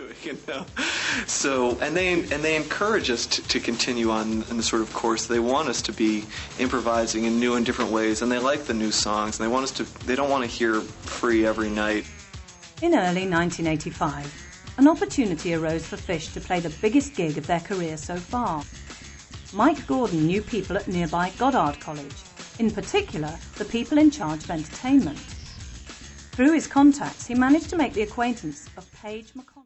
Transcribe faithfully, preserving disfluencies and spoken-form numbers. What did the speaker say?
doing, you know. So, and they and they encourage us to, to continue on in the sort of course. They want us to be improvising in new and different ways, and they like the new songs, and they want us to. They don't want to hear Free every night. In early nineteen eighty-five, an opportunity arose for Fish to play the biggest gig of their career so far. Mike Gordon knew people at nearby Goddard College, in particular the people in charge of entertainment. Through his contacts, he managed to make the acquaintance of Paige McConnell.